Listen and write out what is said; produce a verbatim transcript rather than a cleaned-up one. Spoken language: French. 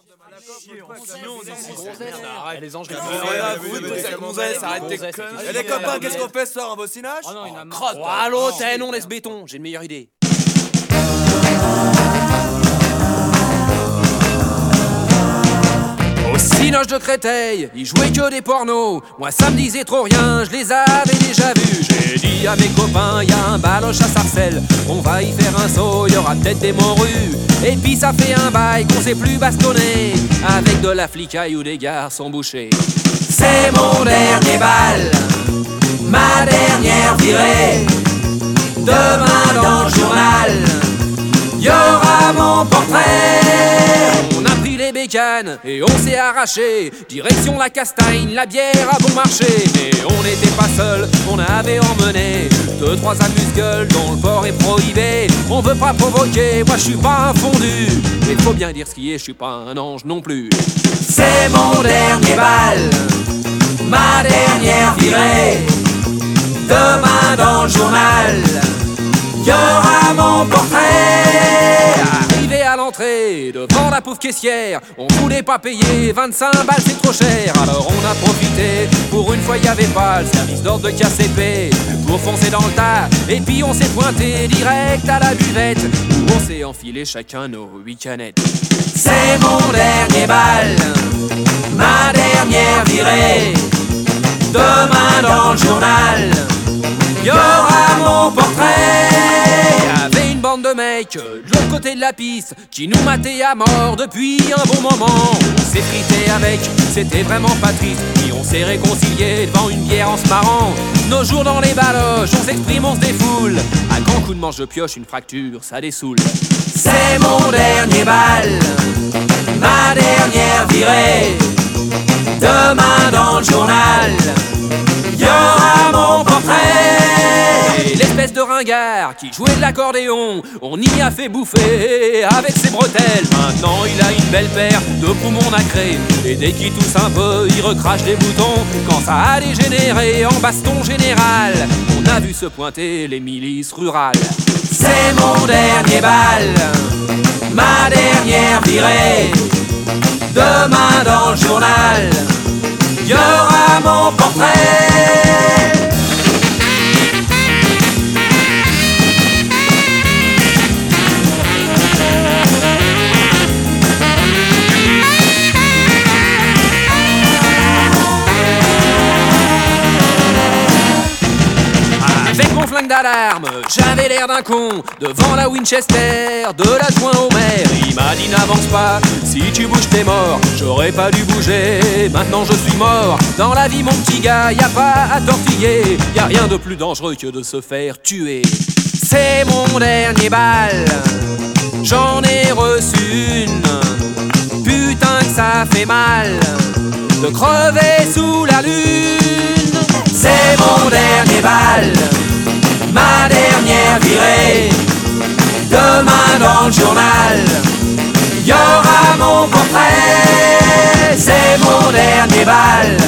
Les anges, Et les copains, qu'est-ce qu'on fait ce soir en bossinage? Oh non, il y en a marre. Oh, à l'hôtel, on laisse béton. J'ai une meilleure idée. Au Cinoche de Créteil, ils jouaient que des pornos. Moi ça me disait trop rien, je les avais déjà vus. J'ai dit à mes copains, y a un baloche à Sarcelles, on va y faire un saut, y aura peut-être des morues. Et puis ça fait un bail qu'on sait plus bastonner, avec de la flicaille ou des garçons bouchés. C'est mon dernier bal, ma dernière virée. Demain dans le journal, y aura mon portrait. On a pris les bécanes et on s'est arraché, direction la Castagne, la bière a bon marché. Mais on n'était pas seul, on avait emmené deux, trois amuse-gueules dont le port est prohibé. On veut pas provoquer, moi je suis pas un fondu, mais faut bien dire ce qui est, je suis pas un ange non plus. C'est mon dernier bal, ma dernière virée. Demain dans le journal, y aura mon portrait. Arrivé à l'entrée, devant la pauvre caissière, on voulait pas payer, vingt-cinq balles c'est trop cher. Alors on a profité, pour une fois y avait pas le service d'ordre de K C P, pour foncer dans le tas. Et puis on s'est pointé direct à la buvette, où on s'est enfilé chacun nos huit canettes. C'est mon dernier bal, ma dernière virée. Demain dans le journal, y aura mon portrait. Y'avait une bande de mecs de l'autre côté de la piste qui nous mataient à mort depuis un bon moment. On s'est frité avec, c'était vraiment pas triste. Puis on s'est réconcilié devant une bière en se marrant. Nos jours dans les baloches, on s'exprime, on se défoule. Un grand coup de manche de pioche, une fracture, ça dessoule. C'est mon dernier bal, ma dernière virée. Demain dans le journal, y aura mon portrait. Et l'espèce de ringard qui jouait de l'accordéon, on y a fait bouffer avec ses bretelles. Maintenant il a une belle paire de poumons nacrés, et dès qu'il tousse un peu, il recrache des boutons. Quand ça a dégénéré en baston général, on a vu se pointer les milices rurales. C'est mon dernier bal, ma dernière virée. Demain dans le journal, y aura mon portrait. Avec mon flingue d'alarme, j'avais l'air d'un con devant la Winchester de l'adjoint au maire. Il m'a dit n'avance pas, si tu bouges t'es mort. J'aurais pas dû bouger, maintenant je suis mort. Dans la vie mon petit gars, y a pas à tortiller. Y a rien de plus dangereux que de se faire tuer. C'est mon dernier bal, j'en ai reçu une. Putain que ça fait mal de crever sous la lune. C'est mon dernier bal, ma dernière virée. Demain dans le journal, y aura mon portrait. C'est mon dernier bal,